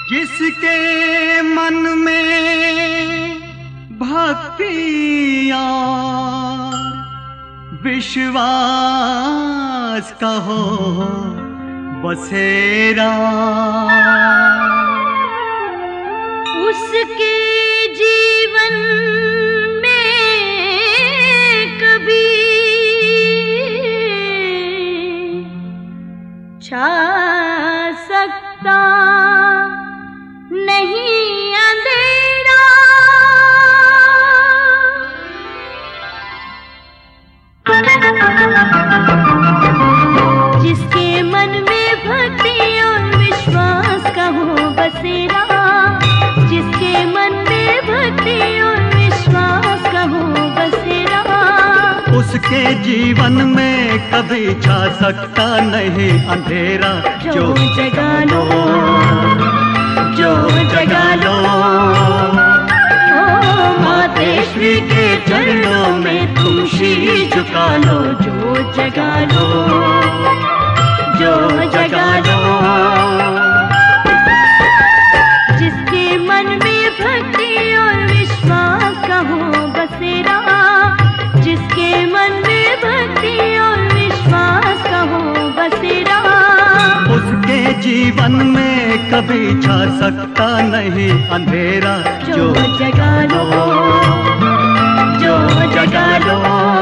जिसके मन में भक्ति और विश्वास का हो बसेरा, उसके जीवन में कभी छा सकता नहीं अंधेरा। जिसके मन में भक्ति और विश्वास का हो बसेरा, जिसके मन में भक्ति और विश्वास का हो बसेरा, उसके जीवन में कभी छा सकता नहीं अंधेरा। जो जगा लो, जो जगा लो, मातेश्वरी के चरणों में तुम शीश झुका लो। जो जगा लो, जो जगा लो, जिसके मन में भक्ति और विश्वास का हो बसेरा, जिसके मन में भक्ति और विश्वास का हो बसेरा, उसके जीवन में कभी छा सकता नहीं अंधेरा। जो जगा लो, जो जगा लो,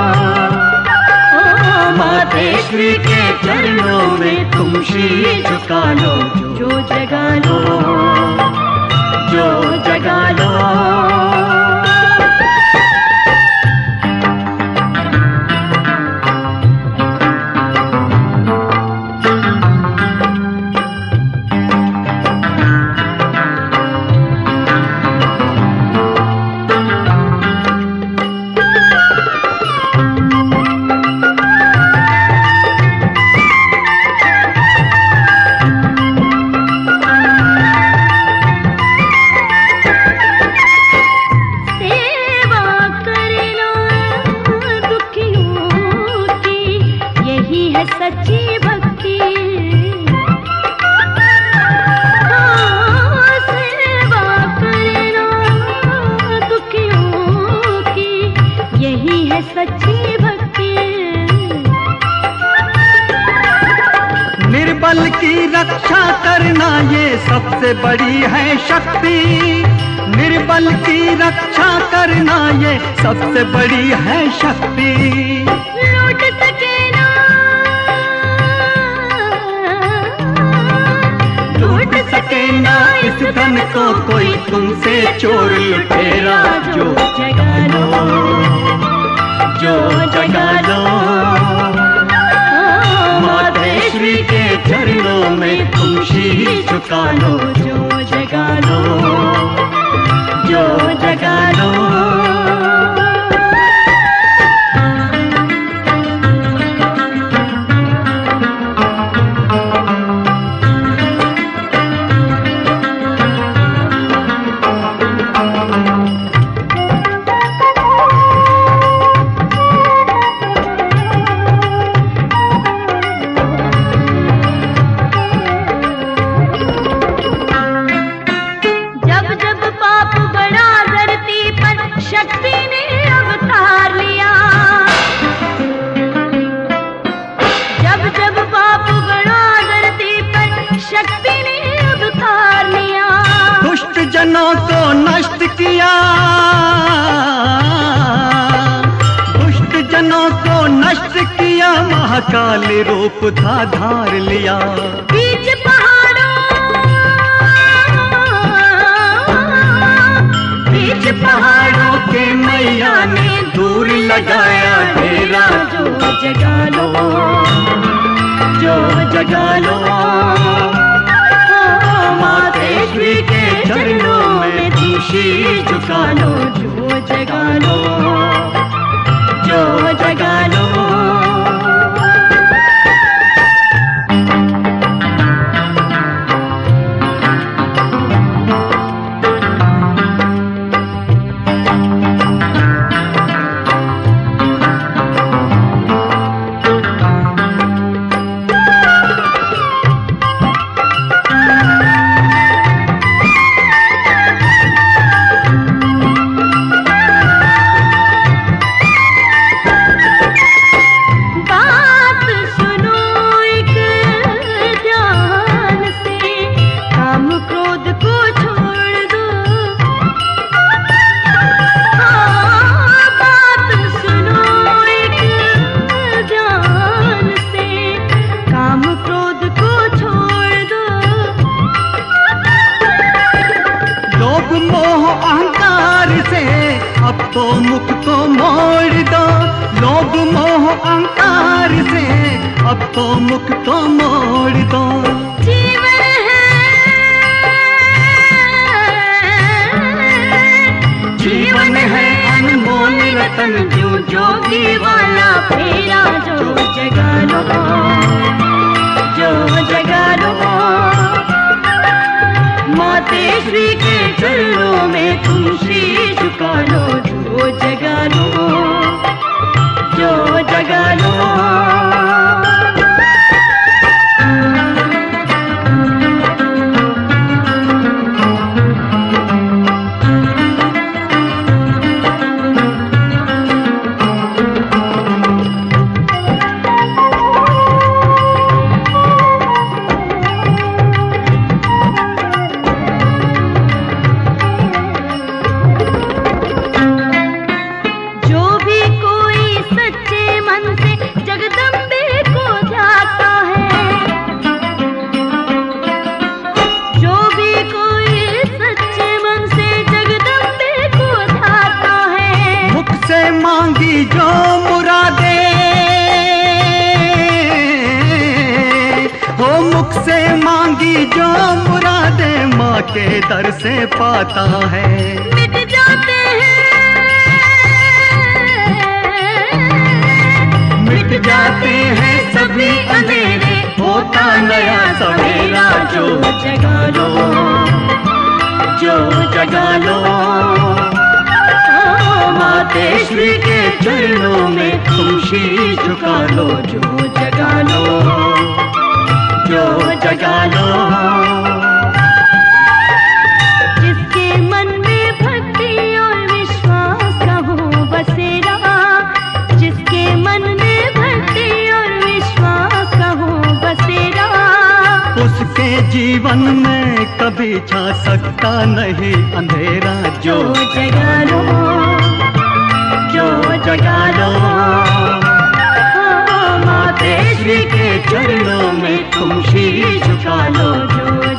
मातेश्वरी के चरणों में तुम शीश झुका लो। जो जगा लो, जो जगा लो। सच्ची भक्ति, सेवा करना दुखियों की, यही है सच्ची भक्ति। निर्बल की रक्षा करना ये सबसे बड़ी है शक्ति। निर्बल की रक्षा करना ये सबसे बड़ी है शक्ति। लूट सके ना, लूट सके ना इस धन को कोई तुमसे चोर लुटेरा। जो जगा लो, जो जगा लो, मातेश्वरी के चरणों में तुम शीश झुका लो। जो जगा लो, जो जगा लो। जनों को नष्ट किया, दुष्ट जनों को नष्ट किया, महाकाल रूप था धार लिया। बीच पहाड़ों, बीच पहाड़ों के मैया ने दूर लगाया डेरा। जो जगा लो, जो जगा लो, मातेश्वरी के चरणों में तुम शीश झुका लो। जो जगा लो, जो जगा लो। मोह अहंकार से अब तो मुख तो मोड़ दो। जीवन है अनमोल रतन जो जोगी वाला फेरा जो जगा लो, जो जगा लो। मातेश्वरी के चरणों में तुम शीश झुका लो, जो जगा लो, जो जगा लो। मांगी जो मुरादे हो, मुख से मांगी जो मुरादे माँ के दर से पाता है। मिट जाते हैं, मिट जाते हैं सभी अंधेरे, होता नया सवेरा जो जगा लो, जो जगा लो। मातेश्वरी के चरणों में तुम शीश झुका लो, जो जगा लो, जो जगा लो। जिसके मन में भक्ति और विश्वास का हो बसेरा, जिसके मन में भक्ति और विश्वास का हो बसेरा, उसके जीवन में कभी छा सकता नहीं अंधेरा, जो जगा लो, जो जगा लो। मातेश्वरी के चरणों में तुम शीश झुका लो, जो